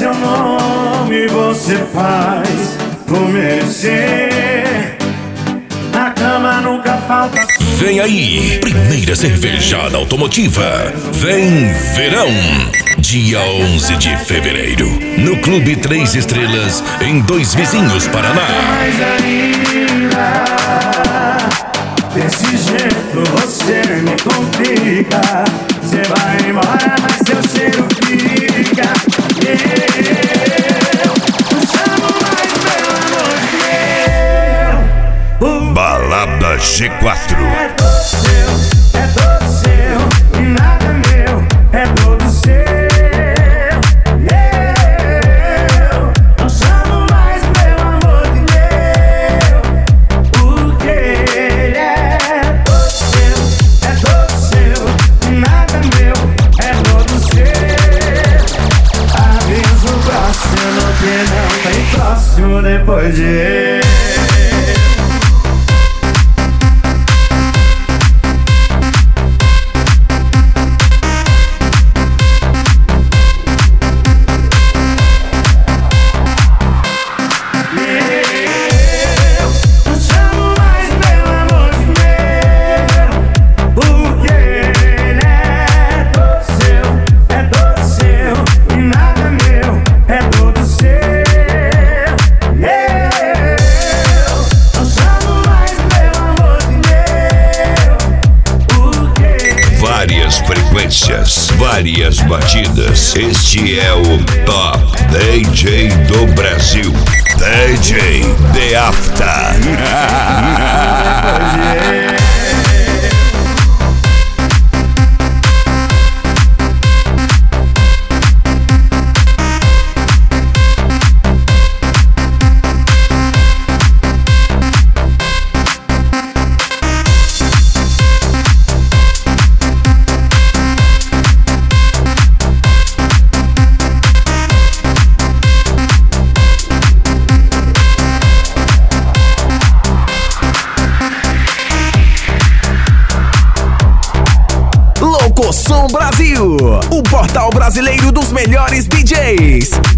seu nome você faz por merecer. Na cama nunca falta. Vem aí, primeira cervejada automotiva. Vem verão. Dia 11 de fevereiro, no Clube 3 Estrelas, em Dois Vizinhos, Paraná. Mas ainda, desse jeito você me complica. Você vai embora, mas seu cheiro fica. Eu não chamo mais, pelo amor de Deus. Balada G4. É todo seu, e nada é meu, é todo seu. Depois de várias batidas. Este é o Top DJ do Brasil, DJ The After. Som Brasil, o portal brasileiro dos melhores DJs.